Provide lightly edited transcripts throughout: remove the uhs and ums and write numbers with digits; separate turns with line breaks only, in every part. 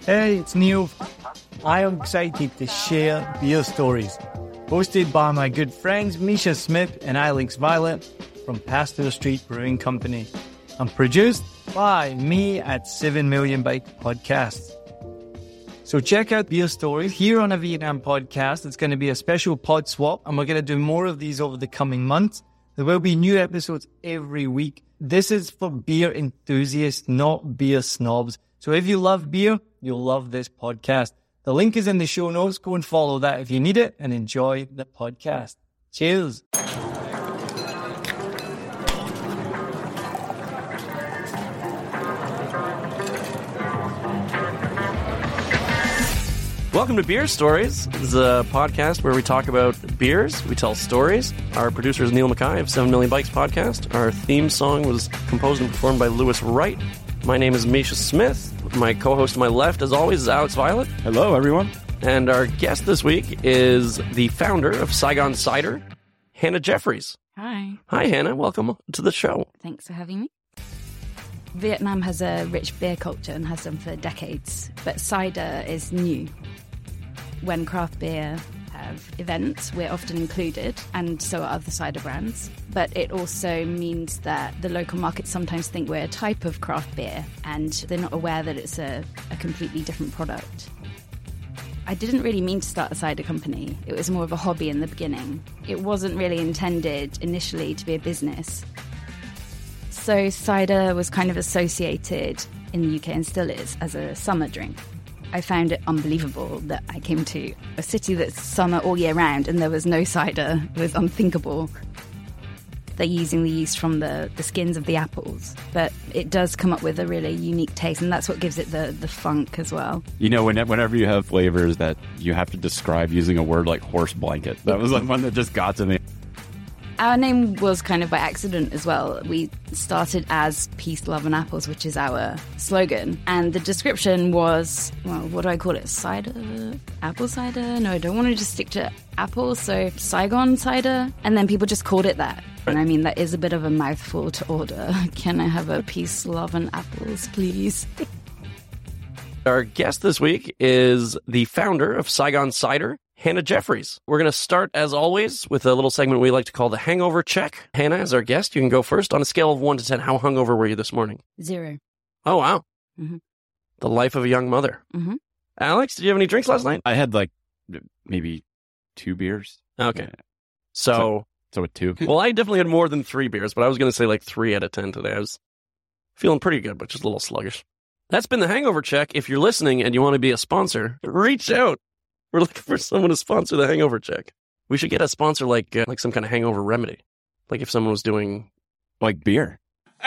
Hey, it's Neil. I am excited to share beer stories, hosted by my good friends Misha Smith and Alex Violet from Pasteur Street Brewing Company, and produced by me at 7 Million Bike Podcasts. So check out beer stories here on a Vietnam podcast. It's going to be a special pod swap, and we're going to do more of these over the coming months. There will be new episodes every week. This is for beer enthusiasts, not beer snobs. So if you love beer, you'll love this podcast. The link is in the show notes. Go and follow that if you need it, and enjoy the podcast. Cheers.
Welcome to Beer Stories. This is a podcast where we talk about beers, we tell stories. Our producer is Neil Mackay of 7 Million Bikes Podcast. Our theme song was composed and performed by Lewis Wright. My name is Misha Smith. My co-host to my left, as always, is Alex Violet.
Hello, everyone.
And our guest this week is the founder of Saigon Cider, Hannah Jeffries.
Hi.
Hi, Hannah. Welcome to the show.
Thanks for having me. Vietnam has a rich beer culture and has done for decades, but cider is new. When craft beer have events, we're often included, and so are other cider brands. But it also means that the local markets sometimes think we're a type of craft beer, and they're not aware that it's a completely different product. I didn't really mean to start a cider company. It was more of a hobby in the beginning. It wasn't really intended initially to be a business. So cider was kind of associated in the UK, and still is, as a summer drink. I found it unbelievable that I came to a city that's summer all year round and there was no cider. It was unthinkable. They're using the yeast from the skins of the apples, but it does come up with a really unique taste, and that's what gives it the funk as well.
You know, whenever you have flavors that you have to describe using a word like horse blanket, that was like one that just got to me.
Our name was kind of by accident as well. We started as Peace, Love and Apples, which is our slogan. And the description was, well, what do I call it? Cider? Apple cider? No, I don't want to just stick to apple, so Saigon cider. And then people just called it that. And I mean, that is a bit of a mouthful to order. Can I have a Peace, Love and Apples, please?
Our guest this week is the founder of Saigon Cider, Hannah Jeffries. We're going to start, as always, with a little segment we like to call the hangover check. Hannah, as our guest, you can go first. On a scale of 1 to 10, how hungover were you this morning?
0.
Oh, wow.
Mm-hmm.
The life of a young mother.
Mm-hmm.
Alex, did you have any drinks last night?
I had like maybe 2 beers.
Okay.
Yeah.
So
with 2.
well, I definitely had more than 3 beers, but I was going to say like 3 out of 10 today. I was feeling pretty good, but just a little sluggish. That's been the hangover check. If you're listening and you want to be a sponsor, reach out. We're looking for someone to sponsor the hangover check. We should get a sponsor like some kind of hangover remedy. Like if someone was doing
Like beer.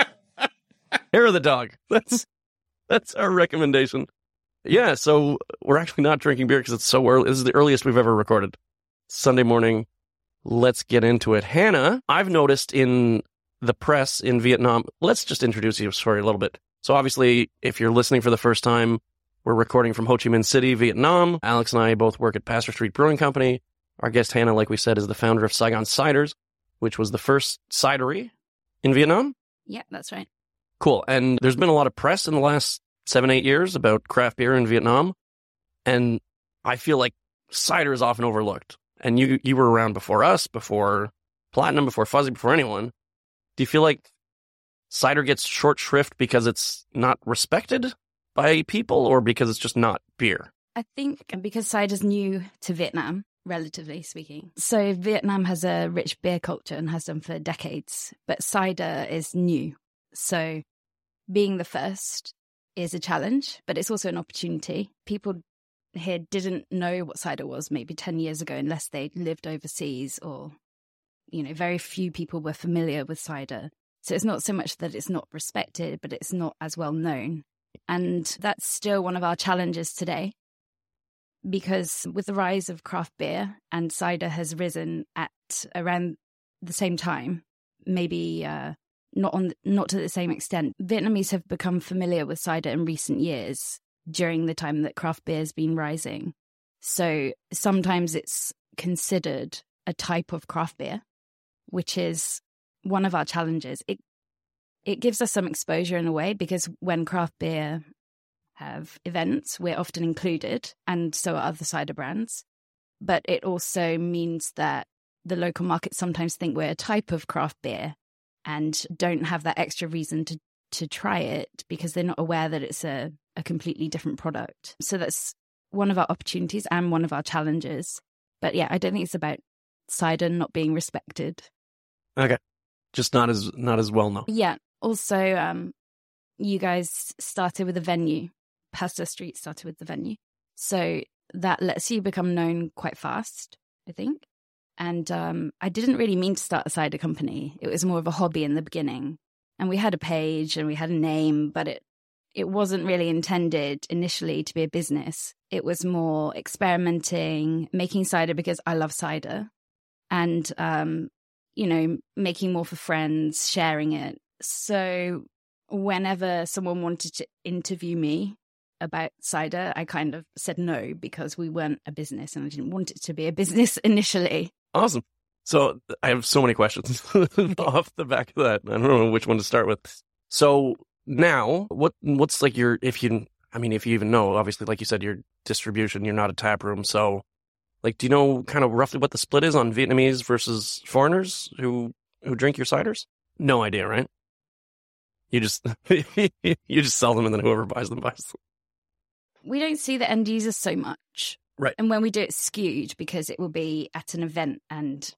hair of the dog. That's our recommendation. Yeah, so we're actually not drinking beer because it's so early. This is the earliest we've ever recorded. Sunday morning. Let's get into it. Hannah, I've noticed in the press in Vietnam, let's just introduce you for a little bit. So obviously, if you're listening for the first time, we're recording from Ho Chi Minh City, Vietnam. Alex and I both work at Pasteur Street Brewing Company. Our guest, Hannah, like we said, is the founder of Saigon Ciders, which was the first cidery in Vietnam.
Yeah, that's right.
Cool. And there's been a lot of press in the last 7-8 years about craft beer in Vietnam. And I feel like cider is often overlooked. And you were around before us, before Platinum, before Fuzzy, before anyone. Do you feel like cider gets short shrift because it's not respected by people, or because it's just not beer?
I think because cider's new to Vietnam, relatively speaking. So Vietnam has a rich beer culture and has done for decades, but cider is new. So being the first is a challenge, but it's also an opportunity. People here didn't know what cider was maybe 10 years ago unless they lived overseas, or, you know, very few people were familiar with cider. So it's not so much that it's not respected, but it's not as well known. And that's still one of our challenges today, because with the rise of craft beer, and cider has risen at around the same time, maybe not to the same extent. Vietnamese have become familiar with cider in recent years during the time that craft beer has been rising. So sometimes it's considered a type of craft beer, which is one of our challenges. It gives us some exposure in a way, because when craft beer have events, we're often included, and so are other cider brands. But it also means that the local markets sometimes think we're a type of craft beer and don't have that extra reason to try it because they're not aware that it's a completely different product. So that's one of our opportunities and one of our challenges. But yeah, I don't think it's about cider not being respected.
Okay. Just not as well known.
Yeah. Also, you guys started with a venue. Pasteur Street started with the venue. So that lets you become known quite fast, I think. And I didn't really mean to start a cider company. It was more of a hobby in the beginning. And we had a page and we had a name, but it wasn't really intended initially to be a business. It was more experimenting, making cider because I love cider. And, making more for friends, sharing it. So whenever someone wanted to interview me about cider, I kind of said no because we weren't a business and I didn't want it to be a business initially.
Awesome. So I have so many questions off the back of that. I don't know which one to start with. So now, what's like if you even know, obviously, like you said, your distribution, you're not a tap room. So like, do you know kind of roughly what the split is on Vietnamese versus foreigners who drink your ciders? No idea, right? You just sell them and then whoever buys them buys them.
We don't see the end users so much.
Right.
And when we do it skewed because it will be at an event and,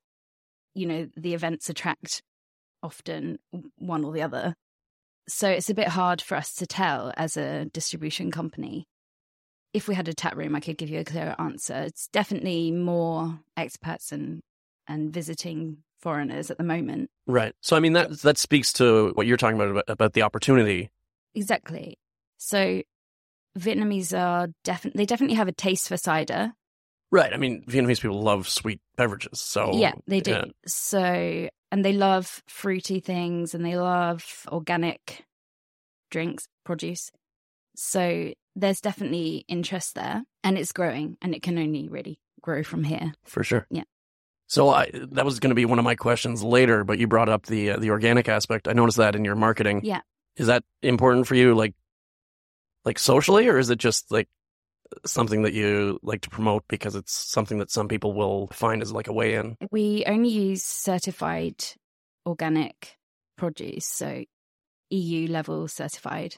the events attract often one or the other. So it's a bit hard for us to tell as a distribution company. If we had a tap room, I could give you a clearer answer. It's definitely more expats and visiting foreigners at the moment.
Right. So, I mean, that speaks to what you're talking about the opportunity.
Exactly. So Vietnamese they definitely have a taste for cider.
Right. I mean, Vietnamese people love sweet beverages. So
yeah, they do.
Yeah.
So, and they love fruity things and they love organic drinks, produce. So there's definitely interest there and it's growing and it can only really grow from here.
For sure.
Yeah.
So that was going to be one of my questions later, but you brought up the organic aspect. I noticed that in your marketing.
Yeah.
Is that important for you, like socially, or is it just like something that you like to promote because it's something that some people will find as like a way in?
We only use certified organic produce, so EU level certified.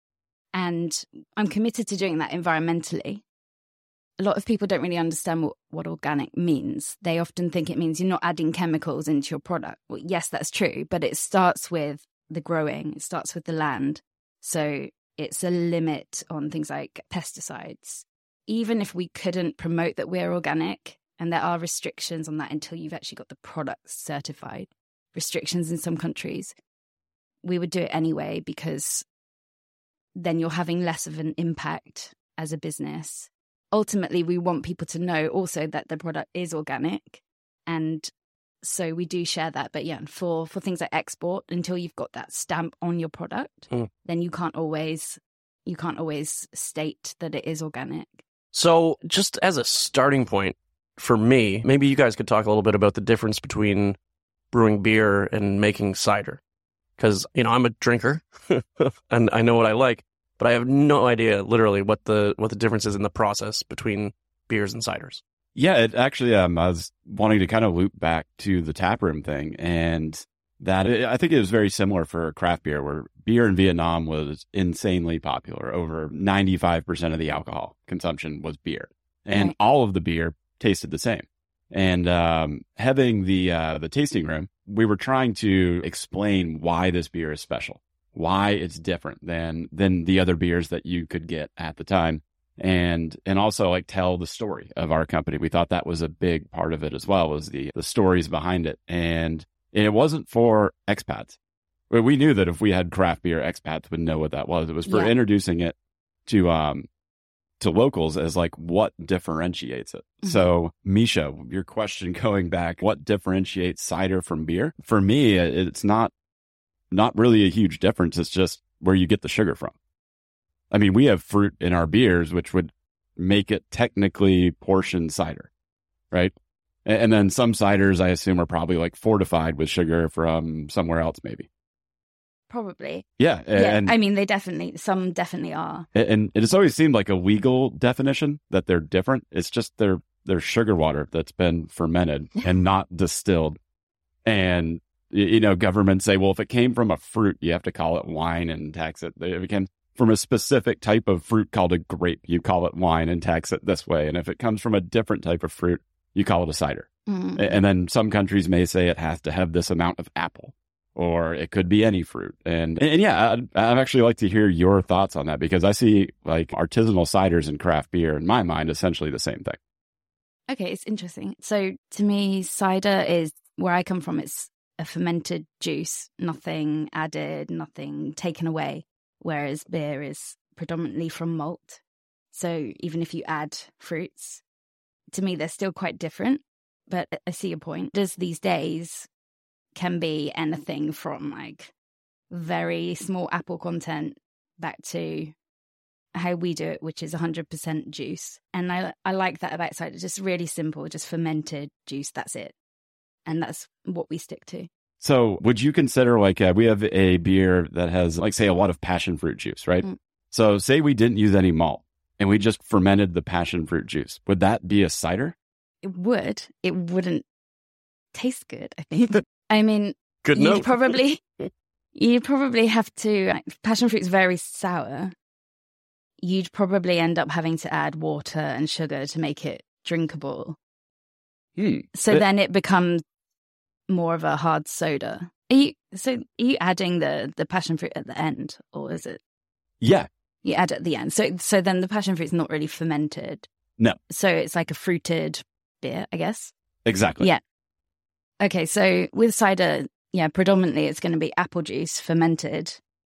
And I'm committed to doing that environmentally. A lot of people don't really understand what organic means. They often think it means you're not adding chemicals into your product. Well, yes, that's true, but it starts with the growing. It starts with the land. So it's a limit on things like pesticides. Even if we couldn't promote that we're organic, and there are restrictions on that until you've actually got the product certified, restrictions in some countries, we would do it anyway because then you're having less of an impact as a business. Ultimately, we want people to know also that the product is organic. And so we do share that. But yeah, for things like export, until you've got that stamp on your product, then you can't always state that it is organic.
So just as a starting point for me, maybe you guys could talk a little bit about the difference between brewing beer and making cider. Because, I'm a drinker and I know what I like, but I have no idea literally what the difference is in the process between beers and ciders.
Yeah, it actually, I was wanting to kind of loop back to the taproom thing, and I think it was very similar for craft beer, where beer in Vietnam was insanely popular. Over 95% of the alcohol consumption was beer, and all of the beer tasted the same. And having the tasting room, we were trying to explain why this beer is special, why it's different than the other beers that you could get at the time. And also like tell the story of our company. We thought that was a big part of it as well, was the stories behind it. And it wasn't for expats. We knew that if we had craft beer, expats would know what that was. It was for introducing it to locals as like what differentiates it. Mm-hmm. So Misha, your question going back, what differentiates cider from beer? For me, it's not really a huge difference. It's just where you get the sugar from. I mean, we have fruit in our beers, which would make it technically portioned cider, right? And then some ciders, I assume, are probably like fortified with sugar from somewhere else, maybe.
probably.
Yeah. And
I mean, some definitely are.
And it's always seemed like a legal definition that they're different. It's just they're sugar water that's been fermented and not distilled. And, governments say, well, if it came from a fruit, you have to call it wine and tax it. If it came from a specific type of fruit called a grape, you call it wine and tax it this way. And if it comes from a different type of fruit, you call it a cider. Mm. And then some countries may say it has to have this amount of apple, or it could be any fruit. And yeah, I'd actually like to hear your thoughts on that, because I see like artisanal ciders and craft beer, in my mind, essentially the same thing.
Okay, it's interesting. So to me, cider is, where I come from, it's a fermented juice, nothing added, nothing taken away, whereas beer is predominantly from malt. So even if you add fruits, to me, they're still quite different. But I see your point. These days can be anything from like very small apple content back to how we do it, which is 100% juice. And I like that about cider. Just really simple, just fermented juice. That's it. And that's what we stick to.
So would you consider like we have a beer that has like, say, a lot of passion fruit juice, right? Mm. So say we didn't use any malt and we just fermented the passion fruit juice. Would that be a cider?
It would. It wouldn't taste good, I think. I mean,
good
you'd probably have to, passion fruit's very sour. You'd probably end up having to add water and sugar to make it drinkable. So then it becomes more of a hard soda. Are you adding the passion fruit at the end, or is it?
Yeah.
You add it at the end. So then the passion fruit's not really fermented.
No.
So it's like a fruited beer, I guess.
Exactly.
Yeah. Okay, so with cider, yeah, predominantly it's going to be apple juice fermented.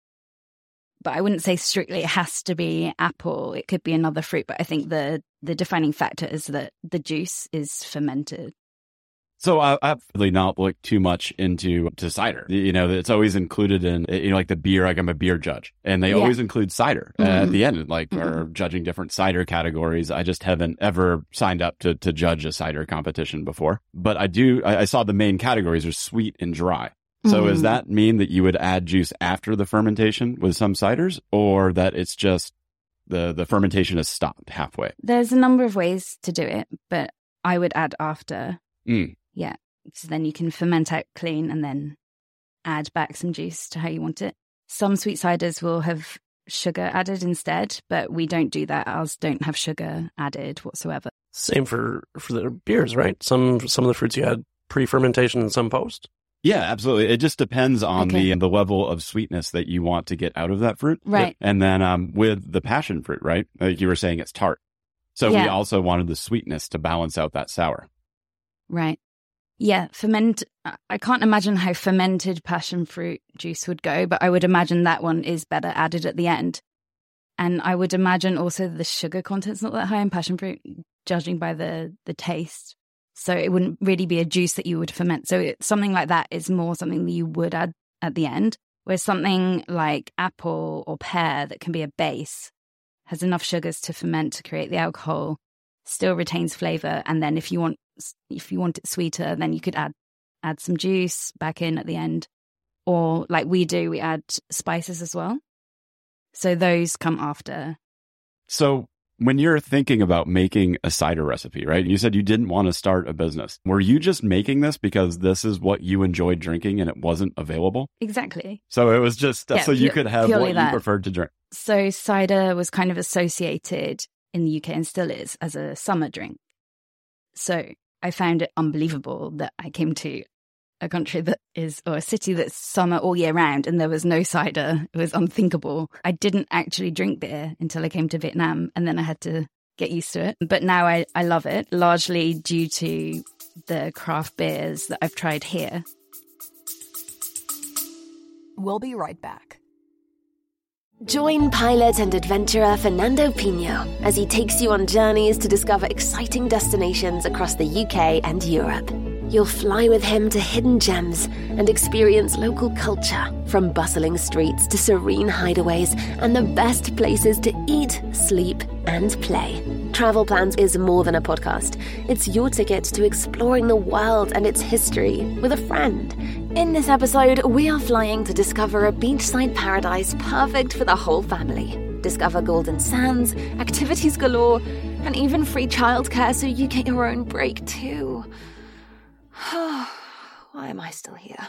But I wouldn't say strictly it has to be apple. It could be another fruit. But I think the defining factor is that the juice is fermented.
So I've really not looked too much into cider. It's always included in, like the beer, like I'm a beer judge. And they always include cider at the end, like or judging different cider categories. I just haven't ever signed up to judge a cider competition before. But I saw the main categories are sweet and dry. So does that mean that you would add juice after the fermentation with some ciders, or that it's just the fermentation is stopped halfway?
There's a number of ways to do it, but I would add after. Yeah. So then you can ferment out clean and then add back some juice to how you want it. Some sweet ciders will have sugar added instead, but we don't do that. Ours don't have sugar added whatsoever.
Same for the beers, right? Some of the fruits you add pre-fermentation and some post.
Yeah, absolutely. It just depends on the level of sweetness that you want to get out of that fruit.
Right.
And then with the passion fruit, right? Like you were saying, it's tart. So we also wanted the sweetness to balance out that sour.
Right. Yeah, I can't imagine how fermented passion fruit juice would go, but I would imagine that one is better added at the end. And I would imagine also the sugar content's not that high in passion fruit, judging by the taste. So it wouldn't really be a juice that you would ferment. So something like that is more something that you would add at the end, whereas something like apple or pear that can be a base has enough sugars to ferment to create the alcohol, still retains flavor, and then if you want it sweeter, then you could add some juice back in at the end. Or like we do, we add spices as well. So those come after.
So when you're thinking about making a cider recipe, right? You said you didn't want to start a business. Were you just making this because this is what you enjoyed drinking and it wasn't available?
Exactly.
So it was just so you could have what you preferred to drink.
So cider was kind of associated in the UK and still is as a summer drink. So I found it unbelievable that I came to a country or a city that's summer all year round and there was no cider. It was unthinkable. I didn't actually drink beer until I came to Vietnam, and then I had to get used to it. But now I love it, largely due to the craft beers that I've tried here.
We'll be right back.
Join pilot and adventurer Fernando Pino as he takes you on journeys to discover exciting destinations across the UK and Europe. You'll fly with him to hidden gems and experience local culture, from bustling streets to serene hideaways and the best places to eat, sleep, and play. Travel Plans is more than a podcast. It's your ticket to exploring the world and its history with a friend. In this episode, we are flying to discover a beachside paradise perfect for the whole family. Discover golden sands, activities galore, and even free childcare so you get your own break too. Why am I still here?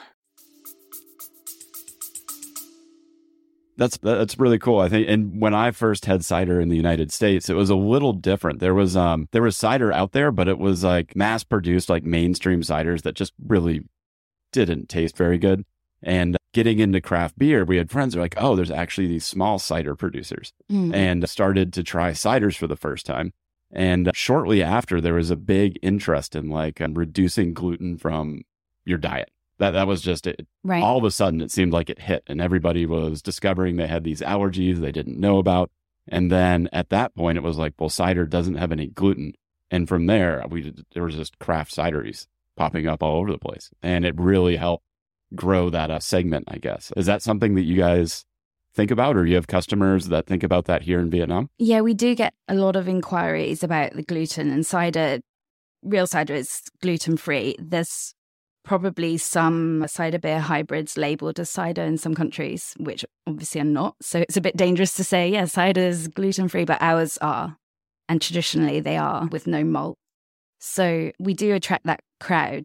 That's really cool. I think, and when I first had cider in the United States, it was a little different. There was cider out there, but it was like mass produced, like mainstream ciders that just really didn't taste very good. And getting into craft beer, we had friends who were like, oh, there's actually these small cider producers, and started to try ciders for the first time. And shortly after, there was a big interest in reducing gluten from your diet. That was just it.
Right.
All of a sudden, it seemed like it hit, and everybody was discovering they had these allergies they didn't know about. And then at that point, it was like, well, cider doesn't have any gluten. And from there, there was just craft cideries popping up all over the place. And it really helped grow that segment, I guess. Is that something that you guys think about, or you have customers that think about that here in Vietnam?
Yeah, we do get a lot of inquiries about the gluten, and cider, real cider is gluten-free. There's probably some cider beer hybrids labeled as cider in some countries, which obviously are not. So it's a bit dangerous to say, yeah, cider is gluten-free, but ours are. And traditionally they are, with no malt. So we do attract that crowd.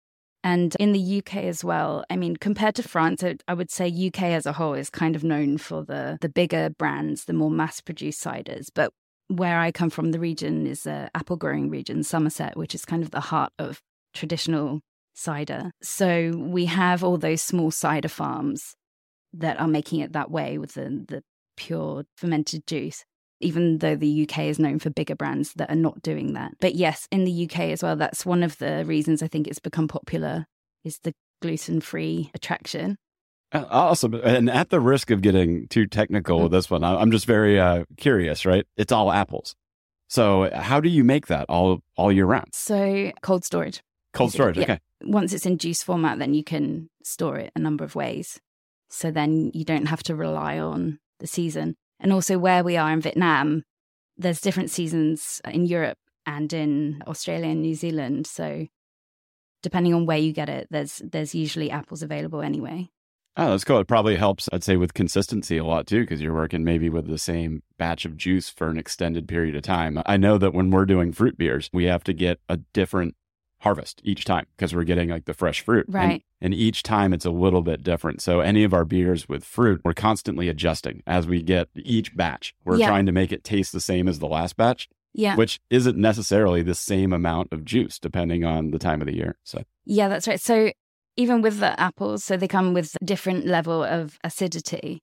And in the UK as well, I mean, compared to France, I would say UK as a whole is kind of known for the bigger brands, the more mass-produced ciders. But where I come from, the region is the apple-growing region, Somerset, which is kind of the heart of traditional cider. So we have all those small cider farms that are making it that way with the pure fermented juice, even though the UK is known for bigger brands that are not doing that. But yes, in the UK as well, that's one of the reasons I think it's become popular, is the gluten-free attraction.
Awesome. And at the risk of getting too technical with this one, I'm just very curious, right? It's all apples. So how do you make that all year round?
So cold storage.
Cold storage,
Yeah.
okay.
Once it's in juice format, then you can store it a number of ways. So then you don't have to rely on the season. And also where we are in Vietnam, there's different seasons in Europe and in Australia and New Zealand. So depending on where you get it, there's usually apples available anyway.
Oh, that's cool. It probably helps, I'd say, with consistency a lot too, because you're working maybe with the same batch of juice for an extended period of time. I know that when we're doing fruit beers, we have to get a different harvest each time because we're getting like the fresh fruit.
Right.
And each time it's a little bit different. So any of our beers with fruit, we're constantly adjusting as we get each batch. We're trying to make it taste the same as the last batch, which isn't necessarily the same amount of juice depending on the time of the year. So
yeah, that's right. So even with the apples, so they come with a different level of acidity.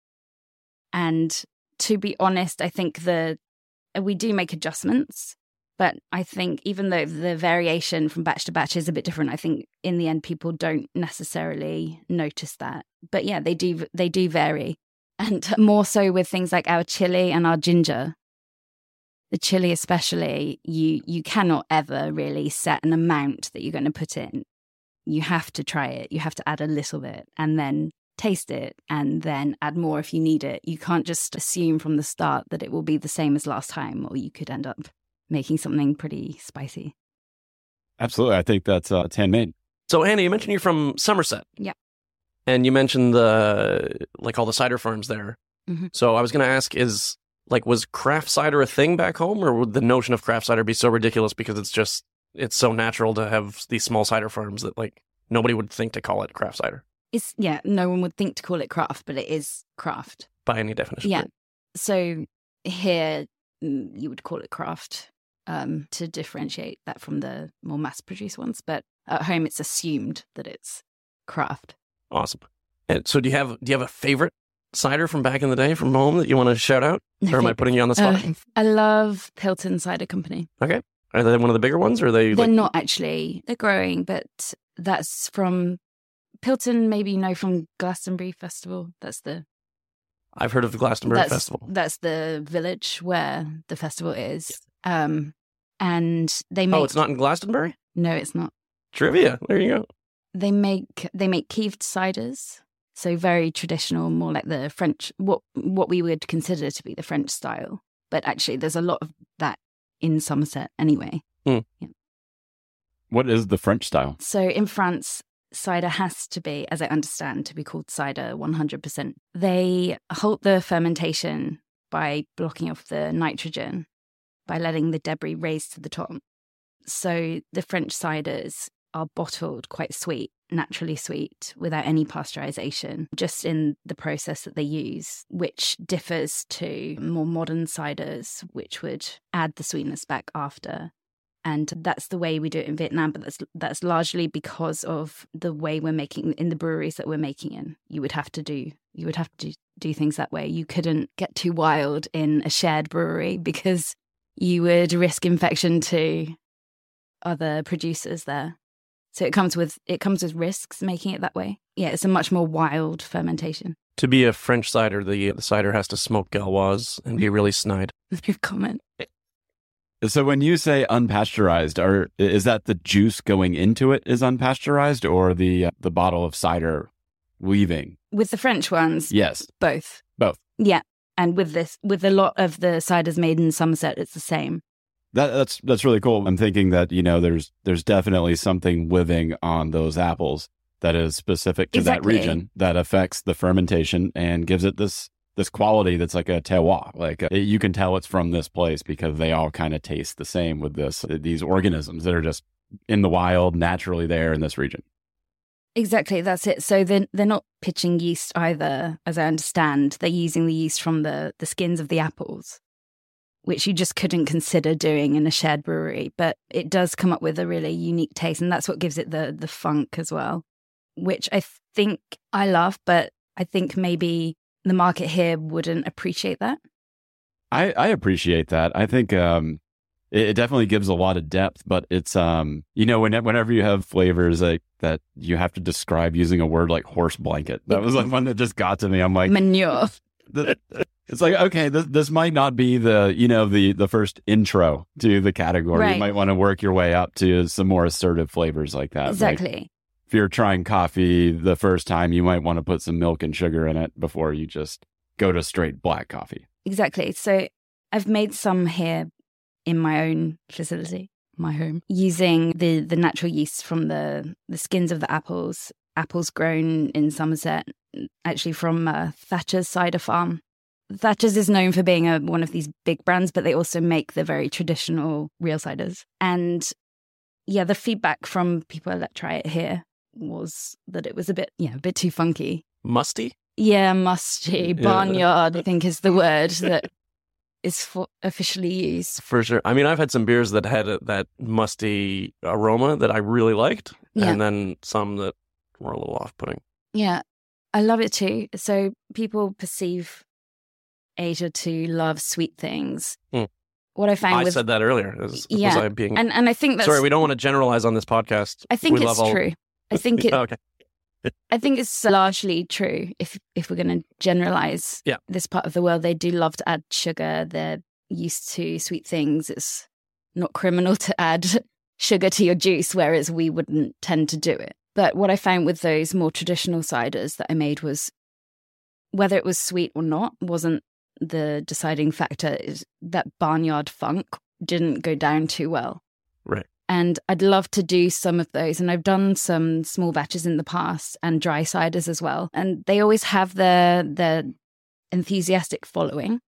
And to be honest, I think we do make adjustments. But I think even though the variation from batch to batch is a bit different, I think in the end people don't necessarily notice that. But yeah, they do vary. And more so with things like our chili and our ginger. The chili especially, you cannot ever really set an amount that you're going to put in. You have to try it. You have to add a little bit and then taste it and then add more if you need it. You can't just assume from the start that it will be the same as last time, or you could end up making something pretty spicy.
Absolutely. I think that's it's handmade.
So Anna, you mentioned you're from Somerset.
Yeah.
And you mentioned all the cider farms there. Mm-hmm. So I was going to ask, was craft cider a thing back home, or would the notion of craft cider be so ridiculous because it's so natural to have these small cider farms that nobody would think to call it craft cider?
No one would think to call it craft, but it is craft.
By any definition.
Yeah. So here you would call it craft. To differentiate that from the more mass-produced ones, but at home it's assumed that it's craft.
Awesome. And so, do you have a favorite cider from back in the day from home that you want to shout out, or am I putting you on the spot?
I love Pilton Cider Company.
Okay, are they one of the bigger ones, or are they?
They're not actually. They're growing, but that's from Pilton. Maybe you know from Glastonbury Festival.
I've heard of the Glastonbury Festival.
That's the village where the festival is. And they make...
Oh, it's not in Glastonbury?
No, it's not.
Trivia. There you go.
They make keeved ciders. So very traditional, more like the French, what we would consider to be the French style. But actually, there's a lot of that in Somerset anyway.
Yeah. What is the French style?
So in France, cider has to be, as I understand, to be called cider 100%. They halt the fermentation by blocking off the nitrogen, by letting the debris raise to the top. So the French ciders are bottled quite sweet, naturally sweet, without any pasteurization, just in the process that they use, which differs to more modern ciders, which would add the sweetness back after. And that's the way we do it in Vietnam, but that's largely because of the way we're making in the breweries that we're making in. You would have to do things that way. You couldn't get too wild in a shared brewery because you would risk infection to other producers there. So it comes with risks making it that way. Yeah, it's a much more wild fermentation.
To be a French cider, the cider has to smoke Gauloise and be really snide.
No comment.
So when you say unpasteurized, is that the juice going into it is unpasteurized, or the bottle of cider leaving?
With the French ones,
yes,
both. Yeah, and with a lot of the ciders made in Somerset, it's the same.
That's really cool. I'm thinking that, there's definitely something living on those apples that is specific to that region that affects the fermentation and gives it this quality that's like a terroir. Like you can tell it's from this place because they all kind of taste the same with these organisms that are just in the wild, naturally there in this region.
Exactly, that's it. So they're not pitching yeast either, as I understand. They're using the yeast from the skins of the apples, which you just couldn't consider doing in a shared brewery. But it does come up with a really unique taste, and that's what gives it the funk as well, which I think I love, but I think maybe the market here wouldn't appreciate that.
I appreciate that. I think it definitely gives a lot of depth, but it's, whenever you have flavors like that, you have to describe using a word like horse blanket. That was like one that just got to me. I'm like,
manure.
It's like, okay, this might not be the first intro to the category.
Right.
You might want to work your way up to some more assertive flavors like that.
Exactly.
Like, if you're trying coffee the first time, you might want to put some milk and sugar in it before you just go to straight black coffee.
Exactly. So I've made some here in my own facility, my home, using the natural yeast from the skins of the apples grown in Somerset, actually from Thatcher's Cider Farm. Thatcher's is known for being one of these big brands, but they also make the very traditional real ciders. And yeah, the feedback from people that try it here was that it was a bit too funky.
Musty?
Yeah, musty. Barnyard, I think, is the word that is officially used.
For sure. I mean, I've had some beers that had that musty aroma that I really liked, and then some that were a little off-putting.
Yeah, I love it too. So people perceive Asia to love sweet things. What I found
I said that earlier. Was I being...
and I think that's...
Sorry, we don't want to generalize on this podcast.
I think it's true. I think it...
Okay.
I think it's largely true. If we're going to generalize this part of the world, they do love to add sugar. They're used to sweet things. It's not criminal to add sugar to your juice, whereas we wouldn't tend to do it. But what I found with those more traditional ciders that I made was whether it was sweet or not wasn't the deciding factor. Is that barnyard funk didn't go down too well.
Right.
And I'd love to do some of those. And I've done some small batches in the past and dry ciders as well. And they always have their enthusiastic following,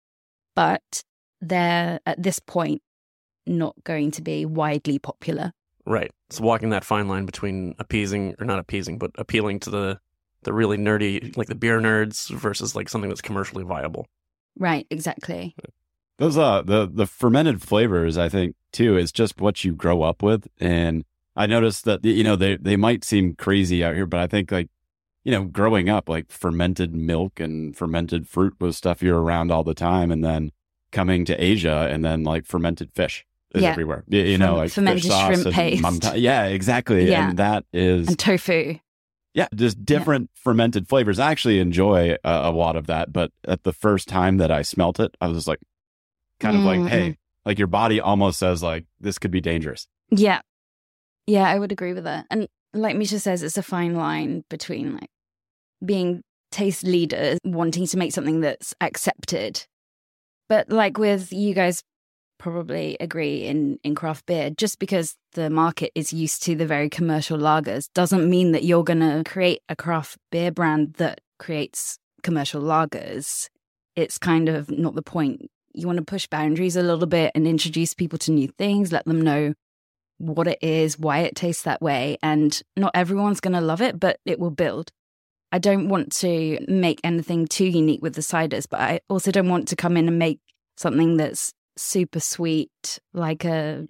but they're at this point not going to be widely popular.
Right. It's walking that fine line between appeasing, or not appeasing, but appealing to the really nerdy, like the beer nerds, versus like something that's commercially viable.
Right, exactly.
Those the fermented flavors, I think, too, is just what you grow up with. And I noticed that, they might seem crazy out here, but I think growing up, like fermented milk and fermented fruit was stuff you're around all the time. And then coming to Asia and then like fermented fish is everywhere. Like
fermented
fish sauce
shrimp paste.
Yeah, exactly.
Yeah.
And that is...
And tofu.
Yeah, just different fermented flavors. I actually enjoy a lot of that. But at the first time that I smelt it, I was like, kind of like, hey, like your body almost says like, this could be dangerous.
Yeah. Yeah, I would agree with that. And like Misha says, it's a fine line between like being taste leaders, wanting to make something that's accepted. But like with you guys probably agree in craft beer. Just because the market is used to the very commercial lagers doesn't mean that you're going to create a craft beer brand that creates commercial lagers. It's kind of not the point. You want to push boundaries a little bit and introduce people to new things, let them know what it is, why it tastes that way. And not everyone's going to love it, but it will build. I don't want to make anything too unique with the ciders, but I also don't want to come in and make something that's super sweet, like a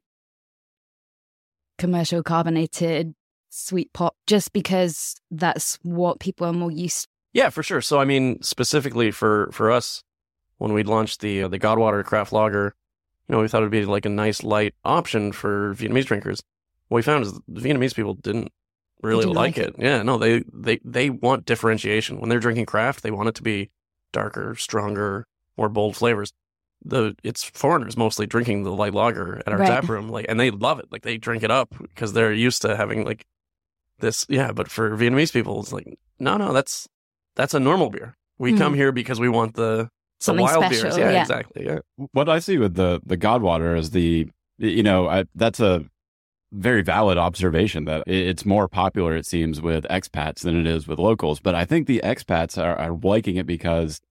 commercial carbonated sweet pop, just because that's what people are more used to.
Yeah, for sure. So, I mean, specifically for us, when we launched the Godwater craft lager, we thought it'd be like a nice light option for Vietnamese drinkers. What we found is the Vietnamese people didn't really like it. Yeah, no, they want differentiation. When they're drinking craft, they want it to be darker, stronger, more bold flavors. It's foreigners mostly drinking the light lager at our tap room, and they love it. Like, they drink it up because they're used to having like this. Yeah, but for Vietnamese people, it's like, no, that's a normal beer. We come here because we want the
something
wild
special,
beers. Yeah, exactly. Yeah.
What I see with the Godwater is that's a very valid observation that it's more popular, it seems, with expats than it is with locals. But I think the expats are liking it because,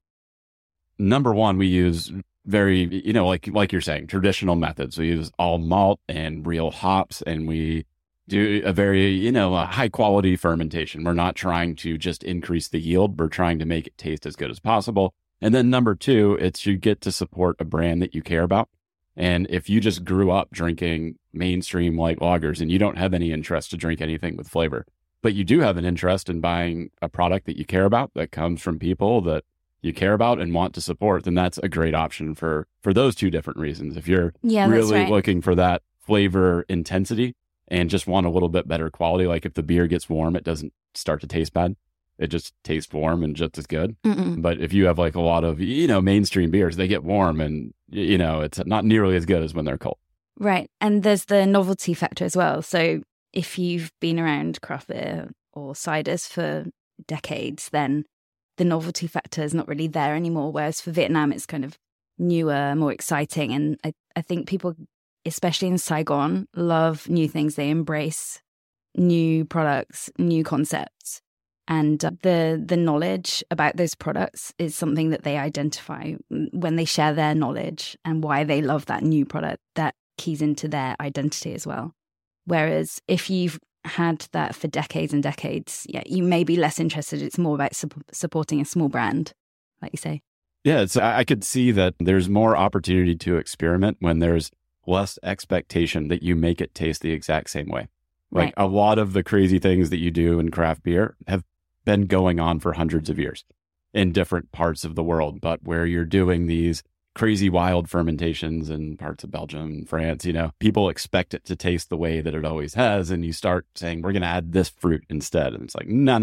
number one, we use very, like you're saying, traditional methods. We use all malt and real hops, and we do a very, a high quality fermentation. We're not trying to just increase the yield. We're trying to make it taste as good as possible. And then number two, it's you get to support a brand that you care about. And if you just grew up drinking mainstream light lagers and you don't have any interest to drink anything with flavor, but you do have an interest in buying a product that you care about, that comes from people that you care about and want to support, then that's a great option for those two different reasons. If you're really looking for that flavor intensity and just want a little bit better quality, like if the beer gets warm, it doesn't start to taste bad. It just tastes warm and just as good. But if you have like a lot of, mainstream beers, they get warm and, it's not nearly as good as when they're cold.
Right. And there's the novelty factor as well. So if you've been around craft beer or ciders for decades, then the novelty factor is not really there anymore. Whereas for Vietnam, it's kind of newer, more exciting. And I think people, especially in Saigon, love new things. They embrace new products, new concepts. And the knowledge about those products is something that they identify when they share their knowledge and why they love that new product. That keys into their identity as well. Whereas if you've had that for decades and decades, you may be less interested. It's more about supporting a small brand, like you say.
Yeah, I could see that there's more opportunity to experiment when there's less expectation that you make it taste the exact same way. Like a lot of the crazy things that you do in craft beer have been going on for hundreds of years in different parts of the world, but where you're doing these crazy wild fermentations in parts of Belgium and France, people expect it to taste the way that it always has. And you start saying, we're going to add this fruit instead. And it's like, no.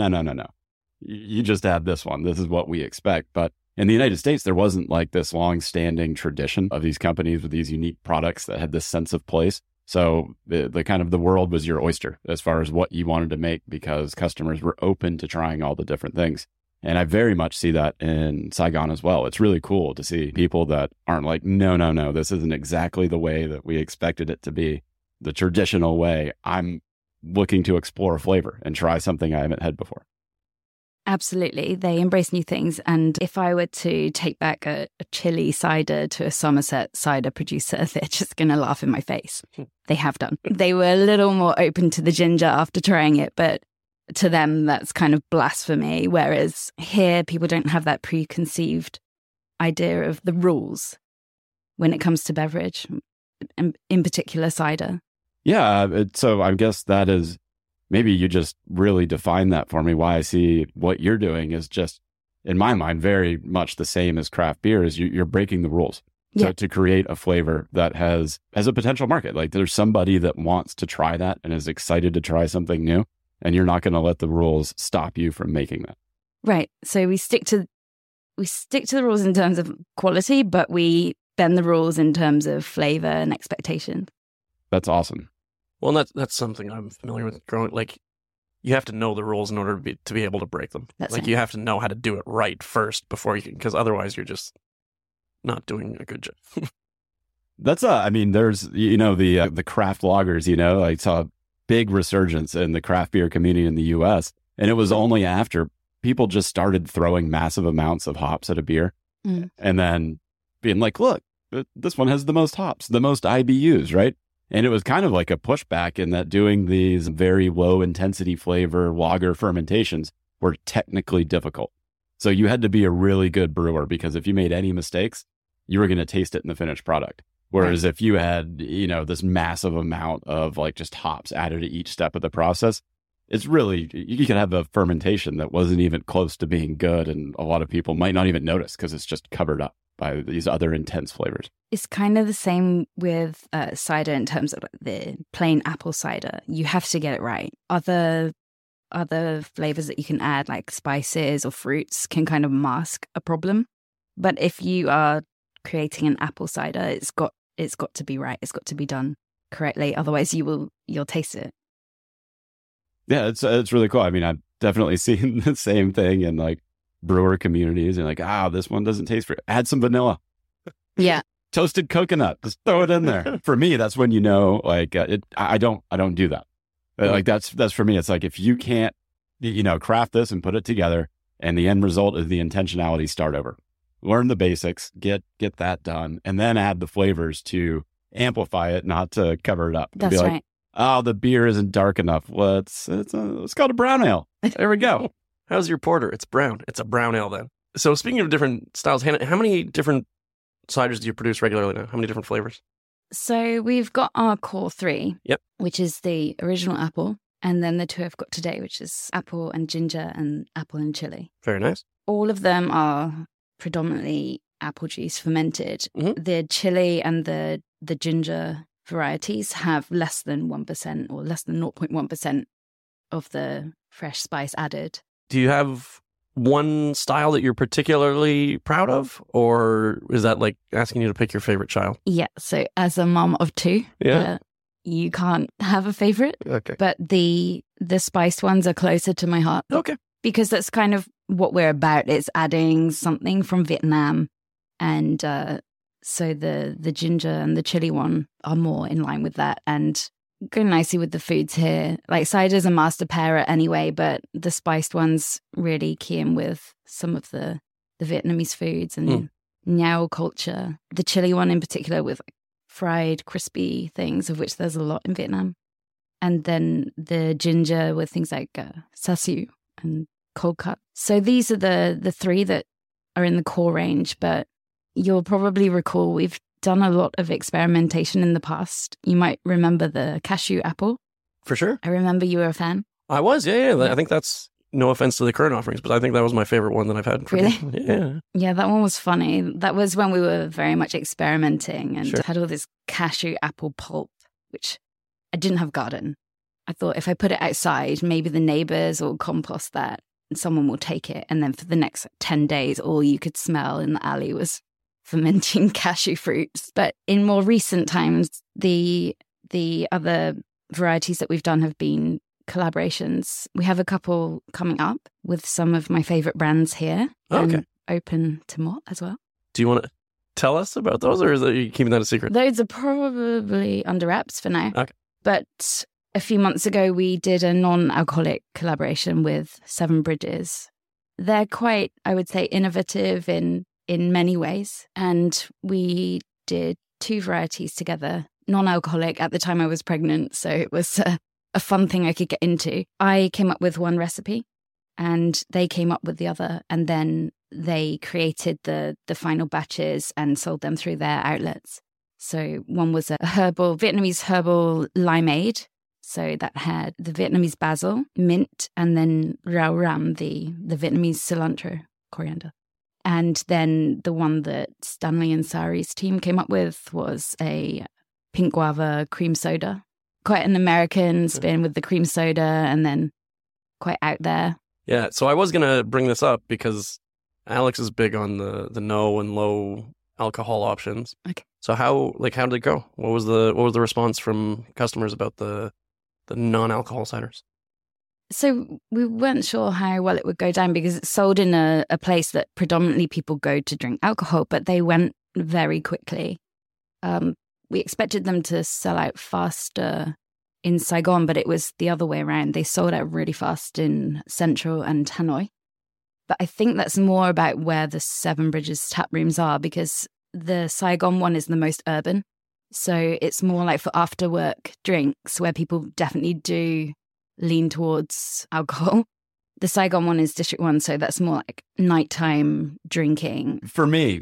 You just add this one. This is what we expect. But in the United States, there wasn't like this long-standing tradition of these companies with these unique products that had this sense of place. So the kind of the world was your oyster as far as what you wanted to make, because customers were open to trying all the different things. And I very much see that in Saigon as well. It's really cool to see people that aren't like, no, this isn't exactly the way that we expected it to be, the traditional way. I'm looking to explore flavor and try something I haven't had before.
Absolutely. They embrace new things. And if I were to take back a Chile cider to a Somerset cider producer, they're just going to laugh in my face. They have done. They were a little more open to the ginger after trying it, but to them, that's kind of blasphemy. Whereas here, people don't have that preconceived idea of the rules when it comes to beverage, in particular cider.
Yeah. So I guess that is, maybe you just really define that for me. Why I see what you're doing is just, in my mind, very much the same as craft beer. Is you're breaking the rules to create a flavor that has a potential market. Like there's somebody that wants to try that and is excited to try something new, and you're not going to let the rules stop you from making that. Right.
So we stick to the rules in terms of quality, but we bend the rules in terms of flavor and expectation.
That's awesome.
Well, that's something I'm familiar with growing. Like, you have to know the rules in order to be able to break them.
That's
like,
right.
You have to know how to do it right first before you can, because otherwise you're just not doing a good job.
That's I mean, there's, the craft lagers, I saw a big resurgence in the craft beer community in the US. And it was only after people just started throwing massive amounts of hops at a beer and then being like, look, this one has the most hops, the most IBUs, right? And it was kind of like a pushback in that doing these very low intensity flavor lager fermentations were technically difficult. So you had to be a really good brewer, because if you made any mistakes, you were going to taste it in the finished product. Whereas if you had, this massive amount of like just hops added to each step of the process, it's really, you could have a fermentation that wasn't even close to being good. And a lot of people might not even notice because it's just covered up by these other intense flavors.
It's kind of the same with cider in terms of the plain apple cider. You have to get it right. Other flavors that you can add, like spices or fruits, can kind of mask a problem. But if you are creating an apple cider, it's got to be right. It's got to be done correctly. Otherwise, you'll taste it.
Yeah, it's really cool. I mean, I've definitely seen the same thing in like brewer communities, and like, this one doesn't taste right. Add some vanilla.
Yeah.
Toasted coconut. Just throw it in there. For me, that's when like I don't do that. Like that's for me. It's like, if you can't, craft this and put it together, and the end result is the intentionality, start over. Learn the basics, get that done, and then add the flavors to amplify it, not to cover it up.
That's
be like,
right.
Oh, the beer isn't dark enough. Well, it's called a brown ale. There we go.
How's your porter? It's brown. It's a brown ale then. So speaking of different styles, Hannah, how many different ciders do you produce regularly now? How many different flavors?
So we've got our core 3, which is the original apple, and then the 2 I've got today, which is apple and ginger and apple and chili.
Very nice.
All of them are predominantly apple juice fermented.
Mm-hmm.
The chili and the ginger varieties have less than 1% or less than 0.1% of the fresh spice added.
Do you have one style that you're particularly proud of, or is that like asking you to pick your favorite child?
Yeah, so as a mom of 2, you can't have a favorite.
Okay.
But the spiced ones are closer to my heart.
Okay.
Because that's kind of what we're about. It's adding something from Vietnam, and so the ginger and the chili one are more in line with that and go nicely with the foods here. Like cider's a master pairer anyway, but the spiced ones really key in with some of the Vietnamese foods and Nhau culture. The chili one in particular with like fried, crispy things, of which there's a lot in Vietnam. And then the ginger with things like sasu and cold cut. So these are the 3 that are in the core range, but you'll probably recall we've done a lot of experimentation in the past. You might remember the cashew apple.
For sure.
I remember you were a fan.
I was, yeah. I think that's, no offense to the current offerings, but I think that was my favorite one that I've had.
Really?
Yeah.
Yeah, that one was funny. That was when we were very much experimenting and had all this cashew apple pulp, which I didn't have garden. I thought if I put it outside, maybe the neighbors will compost that and someone will take it. And then for the next 10 days, all you could smell in the alley was fermenting cashew fruits. But in more recent times, the other varieties that we've done have been collaborations. We have a couple coming up with some of my favorite brands here.
Okay.
Open to more as well.
Do you want to tell us about those, or are you keeping that a secret?
Those are probably under wraps for now.
Okay.
But a few months ago, we did a non-alcoholic collaboration with Seven Bridges. They're quite, I would say, innovative in many ways. And we did 2 varieties together, non-alcoholic. At the time I was pregnant, so it was a fun thing I could get into. I came up with one recipe and they came up with the other. And then they created the final batches and sold them through their outlets. So one was a Vietnamese herbal limeade. So that had the Vietnamese basil, mint, and then rau ram, the Vietnamese cilantro, coriander. And then the one that Stanley and Sari's team came up with was a pink guava cream soda. Quite an American spin with the cream soda, and then quite out there.
Yeah, so I was going to bring this up because Alex is big on the no and low alcohol options.
Okay.
So how did it go? What was the response from customers about the non-alcohol ciders?
So we weren't sure how well it would go down because it's sold in a place that predominantly people go to drink alcohol, but they went very quickly. we expected them to sell out faster in Saigon, but it was the other way around. They sold out really fast in Central and Hanoi. But I think that's more about where the Seven Bridges tap rooms are, because the Saigon one is the most urban. So it's more like for after work drinks where people definitely do lean towards alcohol. The Saigon one is District 1, so that's more like nighttime drinking.
For me,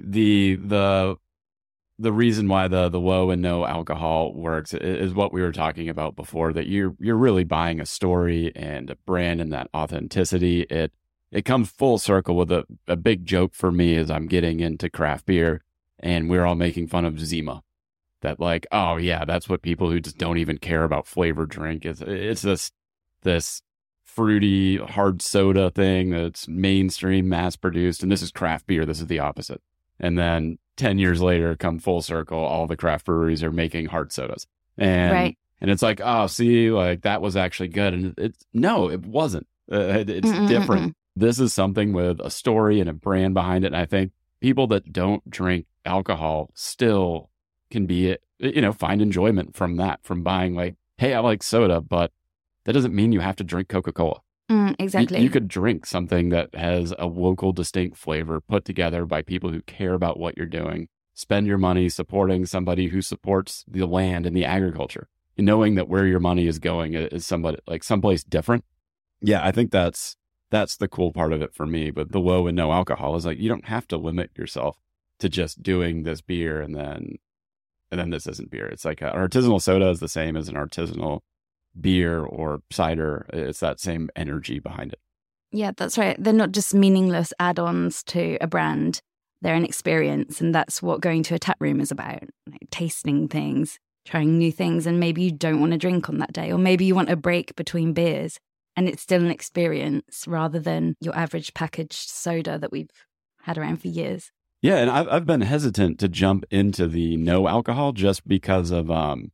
the reason why the low and no alcohol works is what we were talking about before, that you're really buying a story and a brand and that authenticity. It comes full circle with a big joke for me as I'm getting into craft beer and we're all making fun of Zima. That like, oh yeah, that's what people who just don't even care about flavor drink. It's this fruity hard soda thing that's mainstream, mass produced, and this is craft beer. This is the opposite. And then 10 years later, come full circle, all the craft breweries are making hard sodas. And
Right.
and it's like, oh, see, like that was actually good. And no, it wasn't. It's different. This is something with a story and a brand behind it. And I think people that don't drink alcohol still can be, find enjoyment from that, from buying like, hey, I like soda, but that doesn't mean you have to drink Coca-Cola.
Exactly.
You could drink something that has a local distinct flavor put together by people who care about what you're doing. Spend your money supporting somebody who supports the land and the agriculture. And knowing that where your money is going is somebody like someplace different. Yeah, I think that's the cool part of it for me. But the low and no alcohol is like, you don't have to limit yourself to just doing this beer and then this isn't beer. It's like an artisanal soda is the same as an artisanal beer or cider. It's that same energy behind it.
Yeah, that's right. They're not just meaningless add-ons to a brand. They're an experience, and that's what going to a tap room is about. Like tasting things, trying new things, and maybe you don't want to drink on that day, or maybe you want a break between beers, and it's still an experience rather than your average packaged soda that we've had around for years.
Yeah, and I've been hesitant to jump into the no alcohol just because of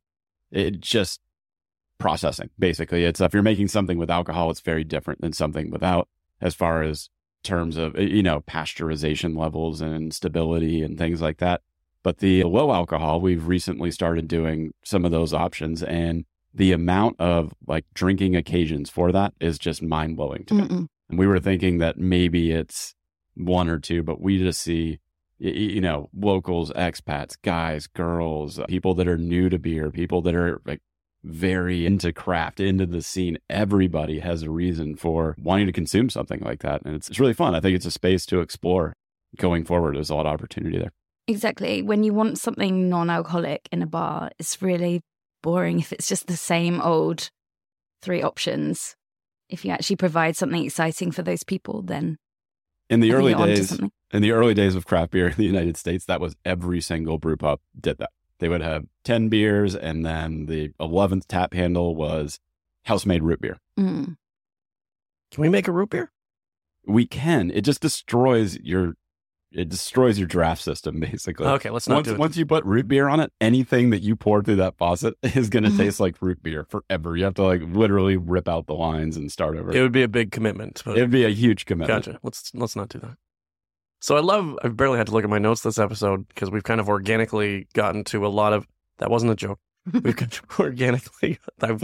it just processing. Basically, it's if you're making something with alcohol, it's very different than something without, as far as terms of pasteurization levels and stability and things like that. But the low alcohol, we've recently started doing some of those options, and the amount of like drinking occasions for that is just mind blowing to me. And we were thinking that maybe it's one or two, but we just see locals, expats, guys, girls, people that are new to beer, people that are like very into craft, into the scene. Everybody has a reason for wanting to consume something like that. And it's really fun. I think it's a space to explore going forward. There's a lot of opportunity there.
Exactly. When you want something non-alcoholic in a bar, it's really boring if it's just the same old 3 options. If you actually provide something exciting for those people, then
in the early
you're onto
days,
something.
in the early days of craft beer in the United States, that was every single brew pub did that. They would have 10 beers, and then the 11th tap handle was house-made root beer.
Can we make a root beer?
We can. It just destroys your draft system, basically.
Okay, let's not do it.
Once you put root beer on it, anything that you pour through that faucet is going to taste like root beer forever. You have to like literally rip out the lines and start over.
It would be a big commitment. But...
It would be a huge commitment.
Gotcha. Let's not do that. So I've barely had to look at my notes this episode because we've kind of organically gotten to a lot of, that wasn't a joke. We've got organically,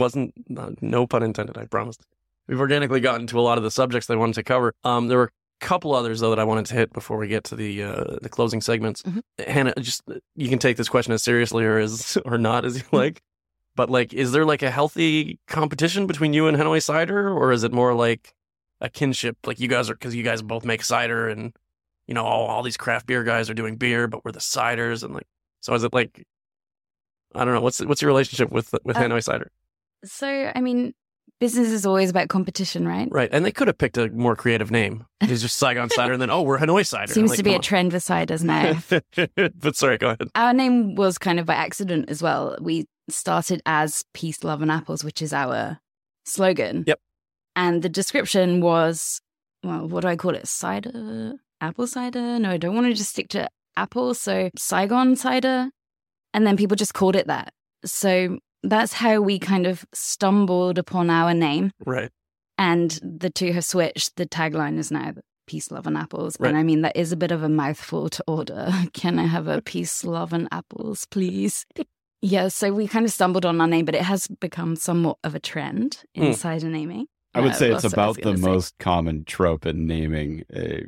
no pun intended, I promise. We've organically gotten to a lot of the subjects that I wanted to cover. There were a couple others, though, that I wanted to hit before we get to the closing segments. Hannah, just, you can take this question as seriously or not as you like. But like, is there like a healthy competition between you and Hanoi Cider? Or is it more like a kinship? Like you guys both make cider and all these craft beer guys are doing beer, but we're the ciders, and like, so is it like, I don't know, what's your relationship with Hanoi Cider?
So, I mean, business is always about competition, right?
Right, and they could have picked a more creative name. It's just Saigon Cider, and then we're Hanoi Cider.
Seems to be a trend with ciders now.
But sorry, go ahead.
Our name was kind of by accident as well. We started as Peace, Love, and Apples, which is our slogan.
Yep.
And the description was, well, what do I call it? Cider? Apple cider? No, I don't want to just stick to apple. So Saigon cider. And then people just called it that. So that's how we kind of stumbled upon our name.
Right.
And the two have switched. The tagline is now Peace, Love, and Apples.
Right.
And I mean, that is a bit of a mouthful to order. Can I have a Peace, Love, and Apples, please? Yeah, so we kind of stumbled on our name, but it has become somewhat of a trend in cider naming.
I would say it's
That's what I was
about the
gonna say.
most common trope in naming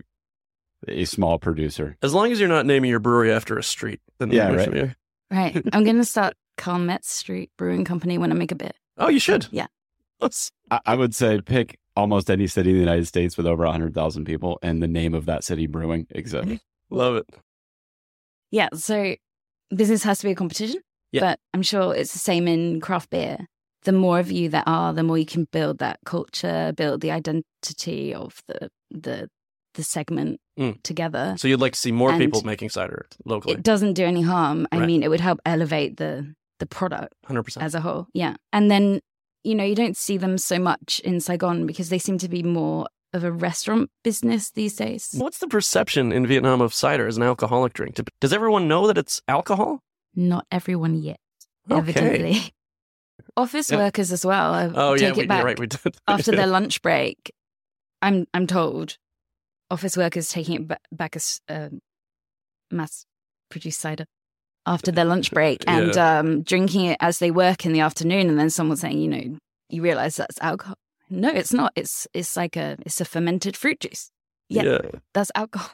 a small producer.
As long as you're not naming your brewery after a street, then
Yeah,
we
right.
should be-
Right. I'm going to start Carl Metz Street Brewing Company when I make a beer.
Oh, you should.
Yeah.
I would say pick almost any city in the United States with over 100,000 people, and the name of that city brewing exists.
Love it.
Yeah, so business has to be a competition,
Yeah.
but I'm sure it's the same in craft beer. The more of you that are, the more you can build that culture, build the identity of the segment together.
So you'd like to see more
And
people making cider locally.
It doesn't do any harm. I
Right.
mean, it would help elevate the product
100%.
as a whole. Yeah. And then, you know, you don't see them so much in Saigon because they seem to be more of a restaurant business these days.
What's the perception in Vietnam of cider as an alcoholic drink? Does everyone know that it's alcohol?
Not everyone yet,
Okay.
evidently. Office
Yeah.
workers as well.
Oh,
Take
yeah,
it back.
you're right. We did.
After their lunch break, I'm told office workers taking it back as mass-produced cider after their lunch break and drinking it as they work in the afternoon, and then someone saying, you know, you realize that's alcohol. No, it's not. It's like it's a fermented fruit juice. Yeah, that's alcohol.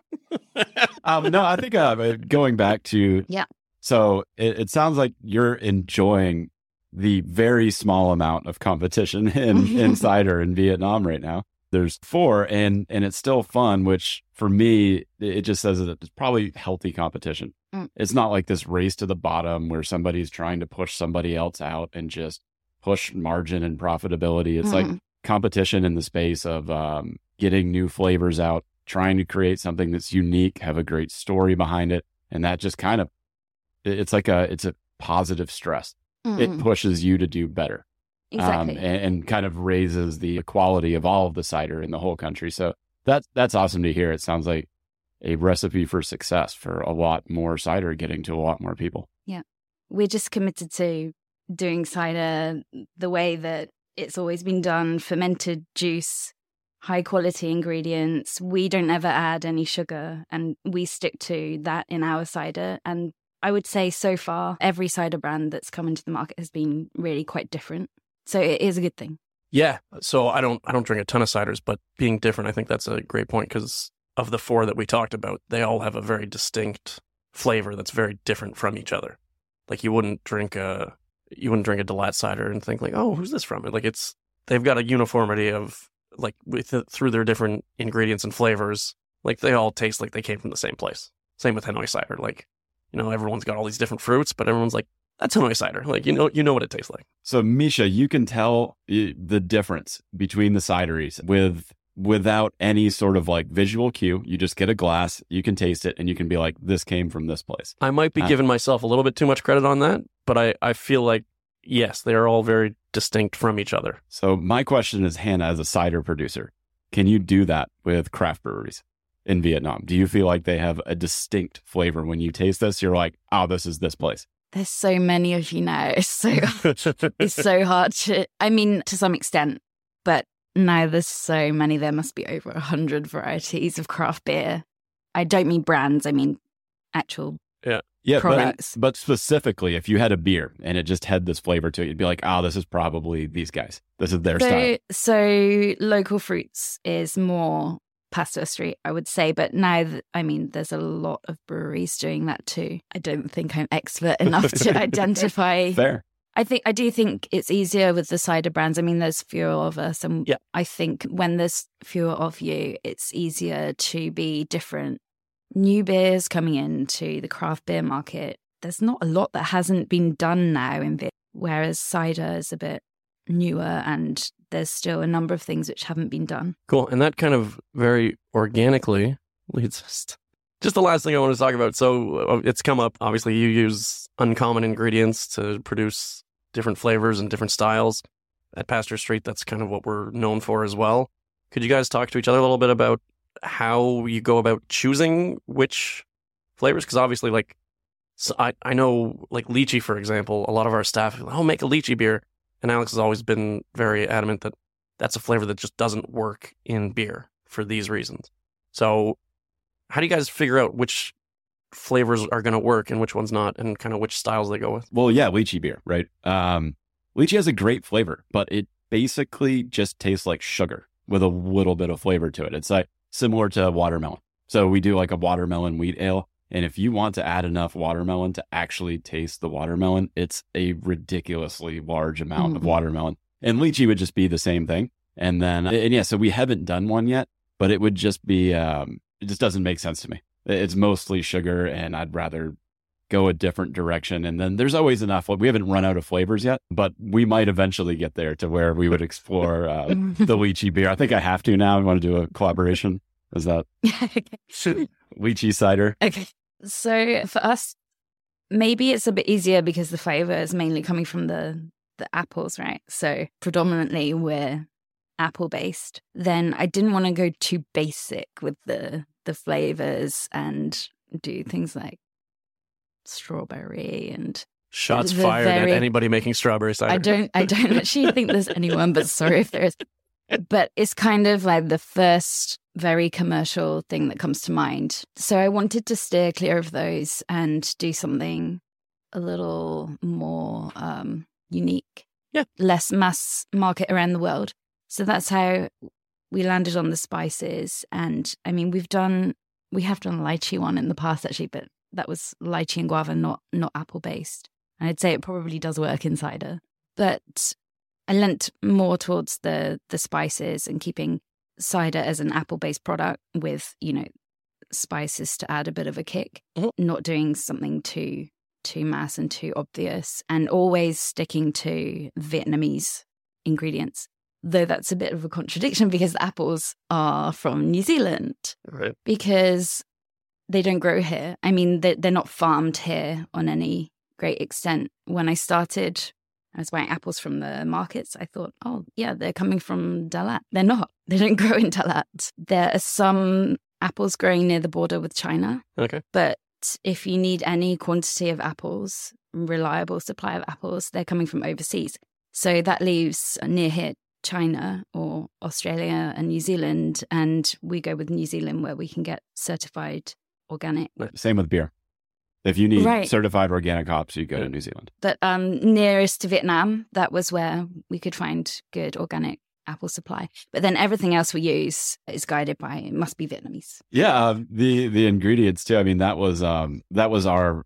No, I think going back to
Yeah.
So it sounds like you're enjoying the very small amount of competition in cider in Vietnam right now. There's 4, and it's still fun, which for me, it just says that it's probably healthy competition. It's not like this race to the bottom where somebody's trying to push somebody else out and just push margin and profitability. It's like competition in the space of getting new flavors out, trying to create something that's unique, have a great story behind it. And that just kind of, it's a positive stress. It pushes you to do better.
Exactly.
And kind of raises the quality of all of the cider in the whole country. So that's awesome to hear. It sounds like a recipe for success for a lot more cider getting to a lot more people.
Yeah. We're just committed to doing cider the way that it's always been done, fermented juice, high quality ingredients. We don't ever add any sugar, and we stick to that in our cider. And I would say so far, every cider brand that's come into the market has been really quite different. So it is a good thing.
Yeah. So I don't drink a ton of ciders, but being different, I think that's a great point because of the 4 that we talked about, they all have a very distinct flavor that's very different from each other. Like you wouldn't drink a Delat cider and think like, oh, who's this from? Like they've got a uniformity of like through their different ingredients and flavors. Like they all taste like they came from the same place. Same with Hanoi cider. Like, you know, everyone's got all these different fruits, but everyone's like, that's Hanoi cider. Like, you know what it tastes like.
So Misha, you can tell the difference between the cideries without any sort of like visual cue. You just get a glass, you can taste it, and you can be like, this came from this place.
I might be giving myself a little bit too much credit on that, but I feel like, yes, they are all very distinct from each other.
So my question is, Hannah, as a cider producer, can you do that with craft breweries in Vietnam? Do you feel like they have a distinct flavor when you taste this? You're like, oh, this is this place.
There's so many of you now. It's so hard to, I mean, to some extent, but now there's so many. There must be over 100 varieties of craft beer. I don't mean brands. I mean actual
Yeah,
products.
but specifically, if you had a beer and it just had this flavor to it, you'd be like, oh, this is probably these guys. This is their style.
So Local Fruits is more Pasteur Street, I would say. But now, there's a lot of breweries doing that too. I don't think I'm expert enough to identify.
Fair.
I do think it's easier with the cider brands. I mean, there's fewer of us. And I think when there's fewer of you, it's easier to be different. New beers coming into the craft beer market, there's not a lot that hasn't been done now in beer, whereas cider is a bit newer and there's still a number of things which haven't been done.
Cool. And that kind of very organically leads us to just the last thing I want to talk about. So it's come up, obviously, you use uncommon ingredients to produce different flavors and different styles. At Pasteur Street, that's kind of what we're known for as well. Could you guys talk to each other a little bit about how you go about choosing which flavors? Because obviously, like, so I know, like, lychee, for example, a lot of our staff, make a lychee beer. And Alex has always been very adamant that that's a flavor that just doesn't work in beer for these reasons. So how do you guys figure out which flavors are going to work and which ones not, and kind of which styles they go with.
Well, yeah, lychee beer, right? Lychee has a great flavor, but it basically just tastes like sugar with a little bit of flavor to it. It's like similar to watermelon. So we do like a watermelon wheat ale. And if you want to add enough watermelon to actually taste the watermelon, it's a ridiculously large amount of watermelon. And lychee would just be the same thing. And then, so we haven't done one yet, but it would just be, it just doesn't make sense to me. It's mostly sugar, and I'd rather go a different direction. And then there's always enough. We haven't run out of flavors yet, but we might eventually get there to where we would explore the lychee beer. I think I have to now. I want to do a collaboration. Is that lychee cider?
Okay. So for us, maybe it's a bit easier because the flavor is mainly coming from the apples, right? So predominantly we're apple based. Then I didn't want to go too basic with the flavors and do things like strawberry and
shots fired at anybody making strawberry cider.
I don't actually think there's anyone, but sorry if there is. But it's kind of like the first very commercial thing that comes to mind. So I wanted to steer clear of those and do something a little more unique, less mass market around the world. So that's how we landed on the spices. And I mean, we have done lychee one in the past actually, but that was lychee and guava, not apple based. And I'd say it probably does work in cider, but I leant more towards the spices and keeping cider as an apple-based product with, spices to add a bit of a kick, not doing something too mass and too obvious, and always sticking to Vietnamese ingredients. Though that's a bit of a contradiction because the apples are from New Zealand.
Right.
Because they don't grow here. I mean, they're not farmed here on any great extent. When I started, I was buying apples from the markets. I thought, oh, yeah, they're coming from Dalat. They're not. They don't grow in Dalat. There are some apples growing near the border with China.
Okay.
But if you need any quantity of apples, reliable supply of apples, they're coming from overseas. So that leaves near here China or Australia and New Zealand. And we go with New Zealand where we can get certified organic.
Same with beer. If you need certified organic hops, you go to New Zealand.
But nearest to Vietnam, that was where we could find good organic apple supply. But then everything else we use is guided by, it must be Vietnamese.
Yeah, the ingredients too. I mean, that was our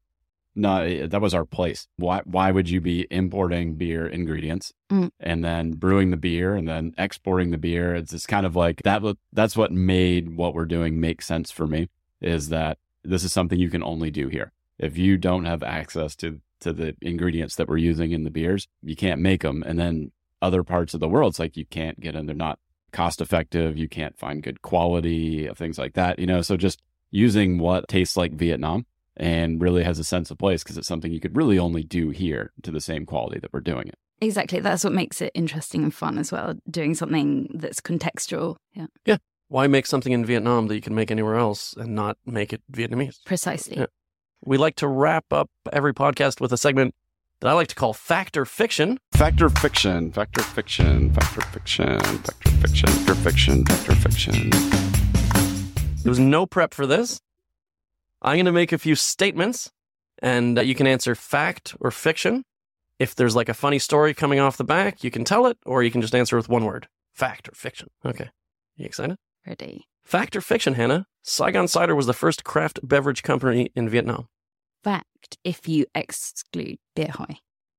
place. Why would you be importing beer ingredients and then brewing the beer and then exporting the beer? It's just kind of like that. That's what made what we're doing make sense for me, is that this is something you can only do here. If you don't have access to the ingredients that we're using in the beers, you can't make them. And then other parts of the world, it's like you can't get them. They're not cost effective. You can't find good quality, things like that. So just using what tastes like Vietnam and really has a sense of place, because it's something you could really only do here to the same quality that we're doing it.
Exactly. That's what makes it interesting and fun as well, doing something that's contextual.
Yeah. Why make something in Vietnam that you can make anywhere else and not make it Vietnamese?
Precisely.
Yeah. We like to wrap up every podcast with a segment that I like to call Fact or Fiction.
Fact or Fiction, Fact or Fiction, Fact or Fiction, Fact or Fiction, Fact or Fiction, Fact or Fiction.
There was no prep for this. I'm going to make a few statements, and you can answer fact or fiction. If there's like a funny story coming off the back, you can tell it, or you can just answer with one word. Fact or fiction. Okay. You excited?
Ready.
Fact or fiction, Hannah? Saigon Cider was the first craft beverage company in Vietnam.
Fact, if you exclude Bia Hoi.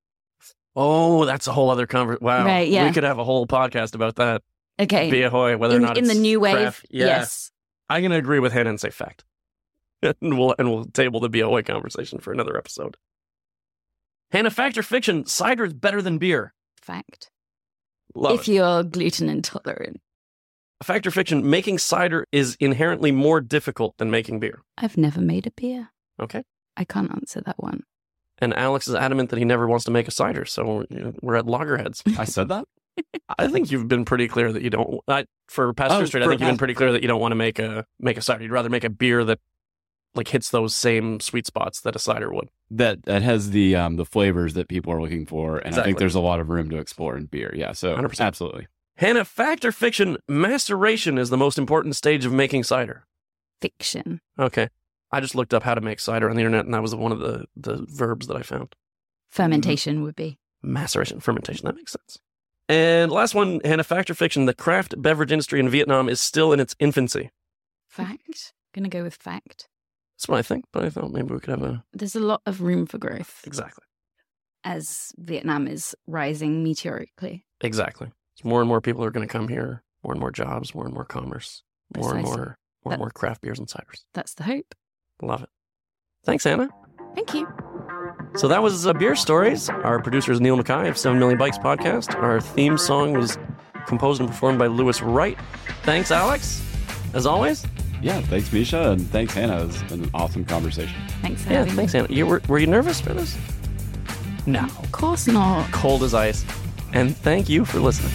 Oh, that's a whole other conversation. Wow.
Right, yeah.
We could have a whole podcast about that.
Okay.
Bia Hoi, whether or not
in
it's
the new wave,
craft. Yeah.
yes.
I'm going to agree with Hannah and say fact. and we'll table the Bia Hoi conversation for another episode. Hannah, fact or fiction? Cider is better than beer.
Fact.
Love
if
it.
you're gluten intolerant.
Fact or fiction? Making cider is inherently more difficult than making beer.
I've never made a beer.
Okay.
I can't answer that one.
And Alex is adamant that he never wants to make a cider, so we're at loggerheads.
I said that?
I think you've been pretty clear that you don't. For Pasteur Street, I think you've been pretty clear that you don't want to make a cider. You'd rather make a beer that like hits those same sweet spots that a cider would.
That has the flavors that people are looking for, and
Exactly.
I think there's a lot of room to explore in beer. Yeah, so
100%.
Absolutely.
Hannah, fact or fiction? Maceration is the most important stage of making cider.
Fiction.
Okay. I just looked up how to make cider on the internet, and that was one of the verbs that I found.
Fermentation would be.
Maceration, fermentation. That makes sense. And last one, Hannah, fact or fiction? The craft beverage industry in Vietnam is still in its infancy.
Fact? Gonna go with fact.
That's what I think, but I thought maybe we could have a...
There's a lot of room for growth.
Exactly.
As Vietnam is rising meteorically.
Exactly. So more and more people are going to come here, more and more jobs, more and more commerce, more and more craft beers and ciders.
That's the hope.
Love it. Thanks, Hannah.
Thank you.
So that was Beer Stories. Our producer is Neil Mackay of 7 Million Bikes Podcast. Our theme song was composed and performed by Lewis Wright. Thanks, Alex, as always.
Yeah, thanks, Misha, and thanks, Hannah. It's been an awesome conversation.
Thanks for having me.
Thanks, Hannah. Were you nervous for this?
No, of course not.
Cold as ice. And thank you for listening.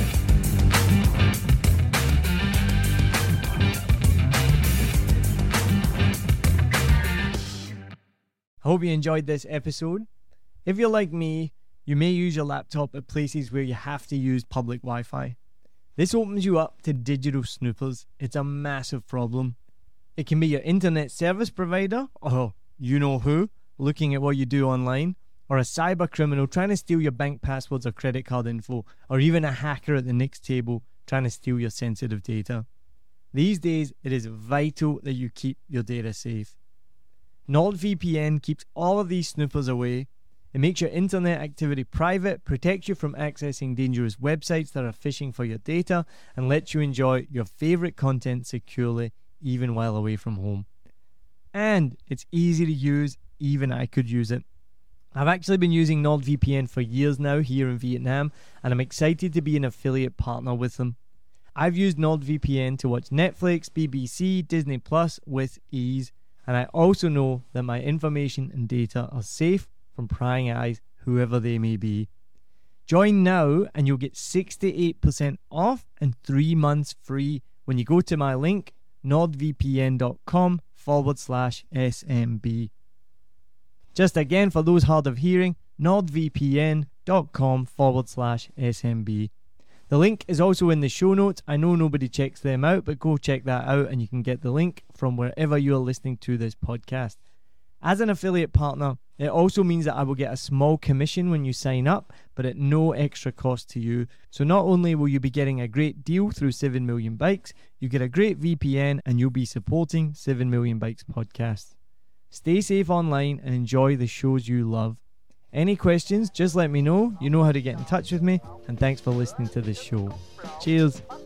I hope you enjoyed this episode. If you're like me, you may use your laptop at places where you have to use public Wi-Fi. This opens you up to digital snoopers. It's a massive problem. It can be your internet service provider, or you know who, looking at what you do online, or a cyber criminal trying to steal your bank passwords or credit card info, or even a hacker at the next table trying to steal your sensitive data. These days, it is vital that you keep your data safe. NordVPN keeps all of these snoopers away. It makes your internet activity private, protects you from accessing dangerous websites that are phishing for your data, and lets you enjoy your favorite content securely, even while away from home. And it's easy to use, even I could use it. I've actually been using NordVPN for years now here in Vietnam, and I'm excited to be an affiliate partner with them. I've used NordVPN to watch Netflix, BBC, Disney Plus with ease, and I also know that my information and data are safe from prying eyes, whoever they may be. Join now and you'll get 68% off and 3 months free when you go to my link, nordvpn.com/SMB. Just again, for those hard of hearing, nordvpn.com/SMB. The link is also in the show notes. I know nobody checks them out, but go check that out and you can get the link from wherever you are listening to this podcast. As an affiliate partner, it also means that I will get a small commission when you sign up, but at no extra cost to you. So not only will you be getting a great deal through 7 Million Bikes, you get a great VPN and you'll be supporting 7 Million Bikes podcast. Stay safe online and enjoy the shows you love. Any questions, just let me know. You know how to get in touch with me. And thanks for listening to this show. Cheers.